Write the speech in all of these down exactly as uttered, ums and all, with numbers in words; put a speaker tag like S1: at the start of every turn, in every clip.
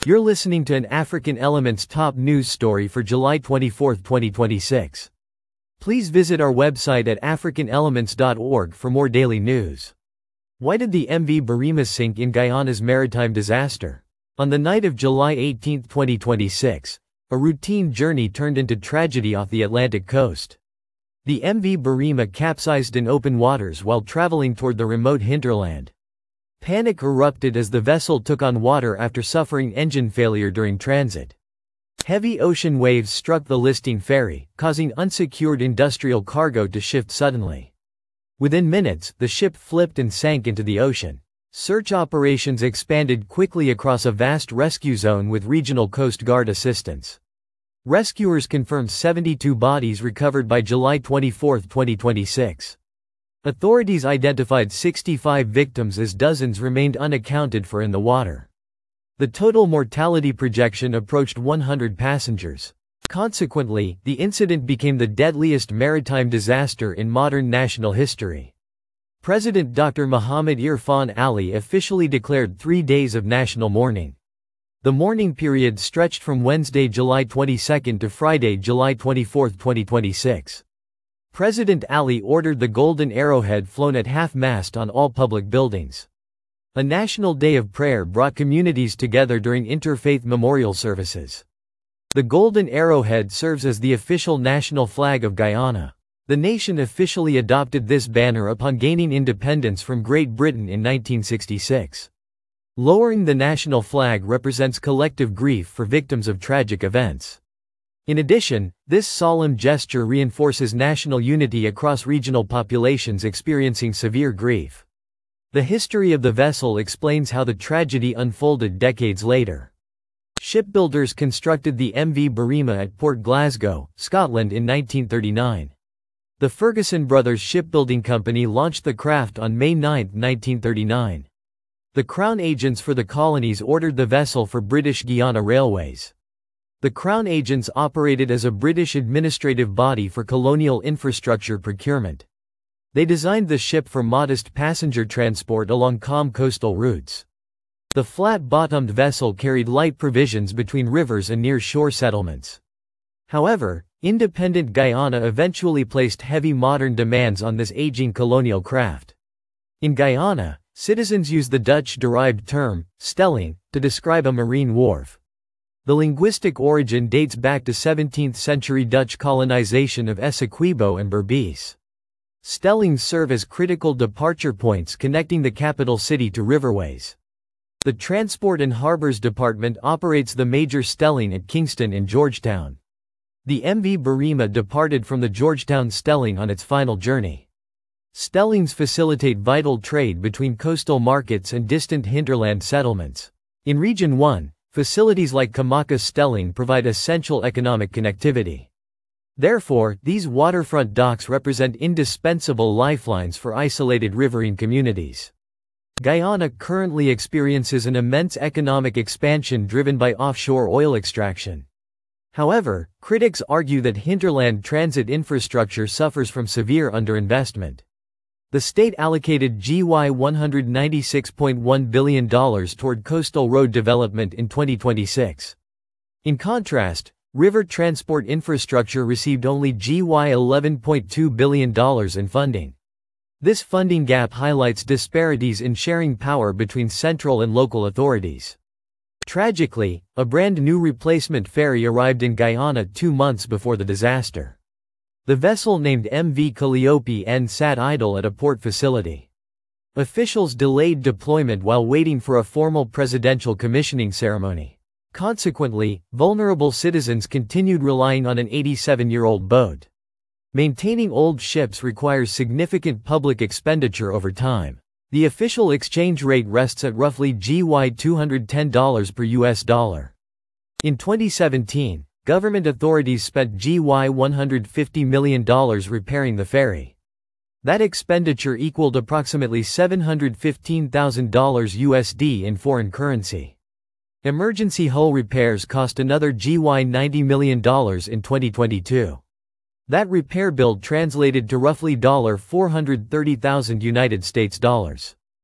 S1: You're listening to an African Elements top news story for July twenty-fourth, twenty twenty-six. Please visit our website at african elements dot org for more daily news. Why did the M V Birima sink in Guyana's maritime disaster? On the night of July eighteenth, twenty twenty-six, a routine journey turned into tragedy off the Atlantic coast. The M V Birima capsized in open waters while traveling toward the remote hinterland. Panic erupted as the vessel took on water after suffering engine failure during transit. Heavy ocean waves struck the listing ferry, causing unsecured industrial cargo to shift suddenly. Within minutes, the ship flipped and sank into the ocean. Search operations expanded quickly across a vast rescue zone with regional Coast Guard assistance. Rescuers confirmed seventy-two bodies recovered by July twenty-fourth, twenty twenty-six. Authorities identified sixty-five victims as dozens remained unaccounted for in the water. The total mortality projection approached one hundred passengers. Consequently, the incident became the deadliest maritime disaster in modern national history. President Doctor Muhammad Irfan Ali officially declared three days of national mourning. The mourning period stretched from Wednesday, July twenty-second to Friday, July twenty-fourth, twenty twenty-six. President Ali ordered the Golden Arrowhead flown at half-mast on all public buildings. A national day of prayer brought communities together during interfaith memorial services. The Golden Arrowhead serves as the official national flag of Guyana. The nation officially adopted this banner upon gaining independence from Great Britain in nineteen sixty-six. Lowering the national flag represents collective grief for victims of tragic events. In addition, this solemn gesture reinforces national unity across regional populations experiencing severe grief. The history of the vessel explains how the tragedy unfolded decades later. Shipbuilders constructed the M V Birima at Port Glasgow, Scotland in nineteen thirty-nine. The Ferguson Brothers Shipbuilding Company launched the craft on May ninth, nineteen thirty-nine. The Crown agents for the colonies ordered the vessel for British Guiana Railways. The Crown agents operated as a British administrative body for colonial infrastructure procurement. They designed the ship for modest passenger transport along calm coastal routes. The flat-bottomed vessel carried light provisions between rivers and near-shore settlements. However, independent Guyana eventually placed heavy modern demands on this aging colonial craft. In Guyana, citizens used the Dutch-derived term, stelling, to describe a marine wharf. The linguistic origin dates back to seventeenth century Dutch colonization of Essequibo and Berbice. Stellings serve as critical departure points connecting the capital city to riverways. The Transport and Harbors Department operates the major stelling at Kingston in Georgetown. The M V Birima departed from the Georgetown stelling on its final journey. Stellings facilitate vital trade between coastal markets and distant hinterland settlements. In Region one, facilities like Kamaka Stelling provide essential economic connectivity. Therefore, these waterfront docks represent indispensable lifelines for isolated riverine communities. Guyana currently experiences an immense economic expansion driven by offshore oil extraction. However, critics argue that hinterland transit infrastructure suffers from severe underinvestment. The state allocated one hundred ninety-six point one billion dollars toward coastal road development in twenty twenty-six. In contrast, river transport infrastructure received only eleven point two billion dollars in funding. This funding gap highlights disparities in sharing power between central and local authorities. Tragically, a brand new replacement ferry arrived in Guyana two months before the disaster. The vessel named M V Calliope N sat idle at a port facility. Officials delayed deployment while waiting for a formal presidential commissioning ceremony. Consequently, vulnerable citizens continued relying on an eighty-seven-year-old boat. Maintaining old ships requires significant public expenditure over time. The official exchange rate rests at roughly two hundred ten dollars per U S dollar. In twenty seventeen, government authorities spent one hundred fifty million dollars repairing the ferry. That expenditure equaled approximately seven hundred fifteen thousand dollars U S D in foreign currency. Emergency hull repairs cost another ninety million dollars in twenty twenty-two. That repair bill translated to roughly four hundred thirty thousand United States dollars.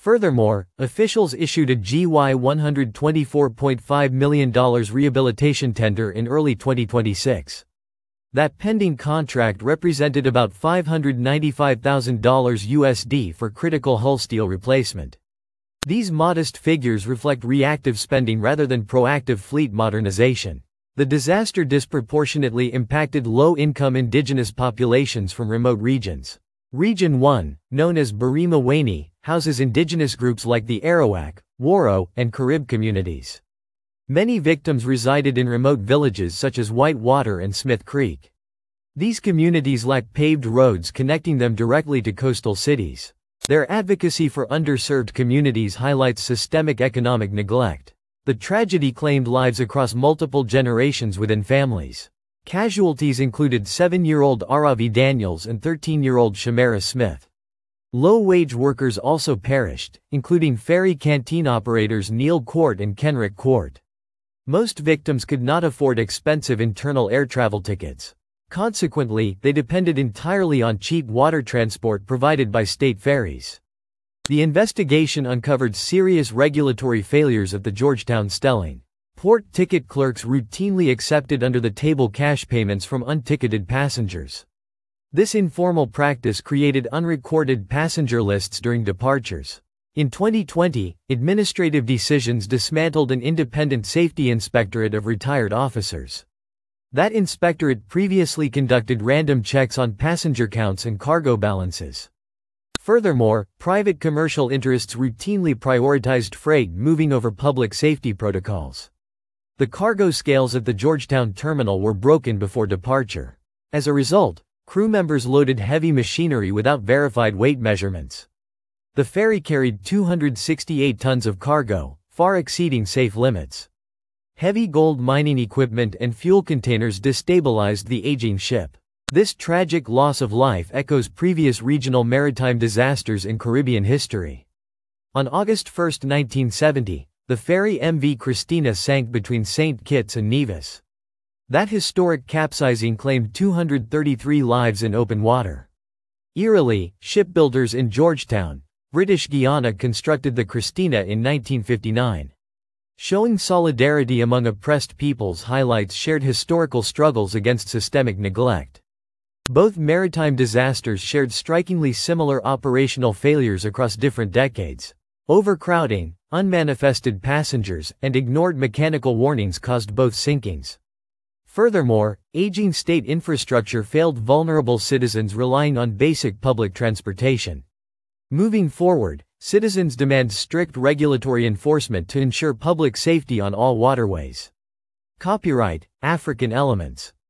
S1: Furthermore, officials issued a G Y one hundred twenty-four point five million dollars rehabilitation tender in early twenty twenty-six. That pending contract represented about five hundred ninety-five thousand dollars U S D for critical hull steel replacement. These modest figures reflect reactive spending rather than proactive fleet modernization. The disaster disproportionately impacted low-income indigenous populations from remote regions. Region one, known as Barima-Waini, houses indigenous groups like the Arawak, Waro, and Carib communities. Many victims resided in remote villages such as Whitewater and Smith Creek. These communities lack paved roads connecting them directly to coastal cities. Their advocacy for underserved communities highlights systemic economic neglect. The tragedy claimed lives across multiple generations within families. Casualties included seven-year-old Aravi Daniels and thirteen-year-old Shamara Smith. Low-wage workers also perished, including ferry canteen operators Neil Court and Kenrick Court. Most victims could not afford expensive internal air travel tickets. Consequently, they depended entirely on cheap water transport provided by state ferries. The investigation uncovered serious regulatory failures of the Georgetown Stelling. Port ticket clerks routinely accepted under-the-table cash payments from unticketed passengers. This informal practice created unrecorded passenger lists during departures. In twenty twenty, administrative decisions dismantled an independent safety inspectorate of retired officers. That inspectorate previously conducted random checks on passenger counts and cargo balances. Furthermore, private commercial interests routinely prioritized freight moving over public safety protocols. The cargo scales at the Georgetown terminal were broken before departure. As a result, crew members loaded heavy machinery without verified weight measurements. The ferry carried two hundred sixty-eight tons of cargo, far exceeding safe limits. Heavy gold mining equipment and fuel containers destabilized the aging ship. This tragic loss of life echoes previous regional maritime disasters in Caribbean history. On August first, nineteen seventy, the ferry M V Christina sank between Saint Kitts and Nevis. That historic capsizing claimed two hundred thirty-three lives in open water. Eerily, shipbuilders in Georgetown, British Guiana constructed the Christina in nineteen fifty-nine. Showing solidarity among oppressed peoples highlights shared historical struggles against systemic neglect. Both maritime disasters shared strikingly similar operational failures across different decades. Overcrowding, unmanifested passengers, and ignored mechanical warnings caused both sinkings. Furthermore, aging state infrastructure failed vulnerable citizens relying on basic public transportation. Moving forward, citizens demand strict regulatory enforcement to ensure public safety on all waterways. Copyright, African Elements.